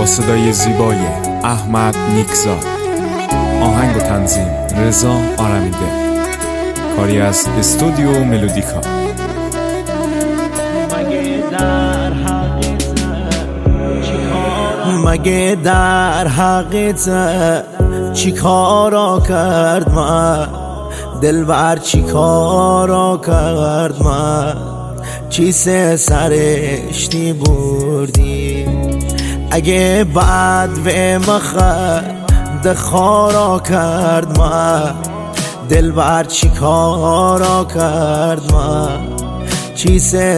با صدای زیبای احمد نیکزاد، آهنگ و تنظیم رضا آرمیده، کاری از استودیو ملودیکا. مگه در حقیقت چی کارا کرد من؟ دلبر چی کارا کرد من؟ چی سرش تی بردی؟ اگه بعد به مخد خارا کرد من، دلبر چی کارا کرد من؟ چی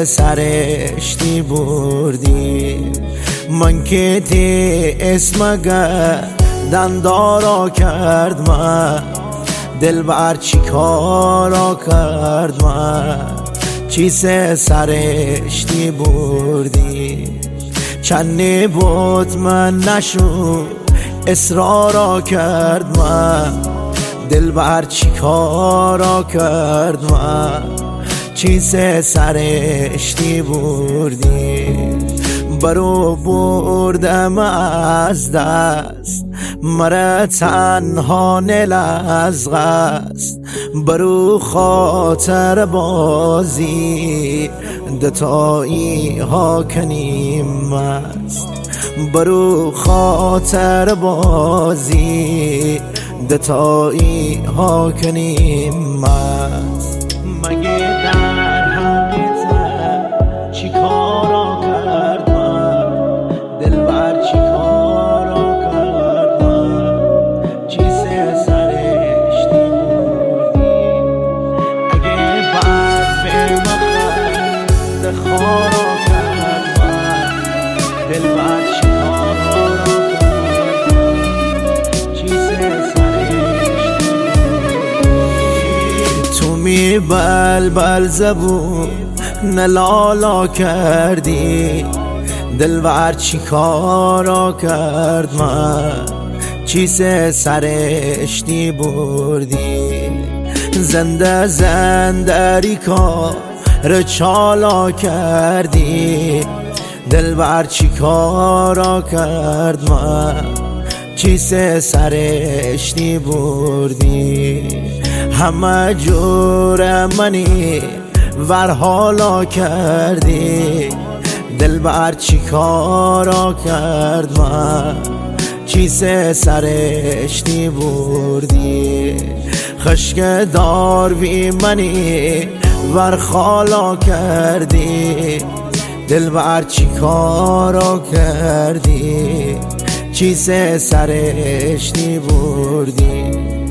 سرش تی بردی؟ من که تی اسمگه دندارا کرد من، دلبر چی کارا کرد من؟ چی سرش تی بردی؟ چنی بود من نشو اصرارا کرد من، دلبر چی کارا کرد من؟ چی سرش تی بردی؟ برو بردم از دست، مرا تنها نلزغ است. برو خاطر بازی دتایی ها کنیم مست. برو خاطر بازی دتایی ها کنیم مست. مگه در حقیقت چی کارا کرد من؟ دلبر چی کارا کرد من؟ چی سرش تی بردی؟ اگه بعد به مخد خارا کرد من، دلبر چی کارا کرد من؟ چی سرش تی بردی؟ تو می بلبل زبون نلالا کردی، دلبر چی کارا کرد من؟ چی سرش تی بردی؟ زنده زندری کار چالا کردی، دلبر چی کارا کرد من؟ چی سرش تی بردی؟ همه جور منی ور حالا کردی، دلبر چی کارا کرد من؟ چی سرش تی بردی؟ خشک دار بی منی ور خالا کردی، دلبر چی کارا کردی؟ چی سرش تی بردی؟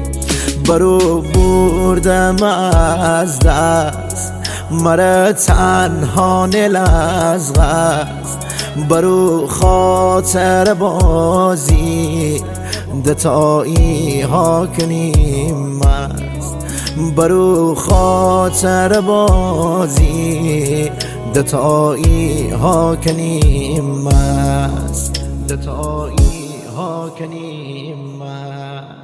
برو بردم از دست، مرا تنها نلزغ است. برو خاطر بازی دتایی ها کنیم مست. برو خاطر بازی دتایی ها کنیم مست. دتایی ها کنیم مست.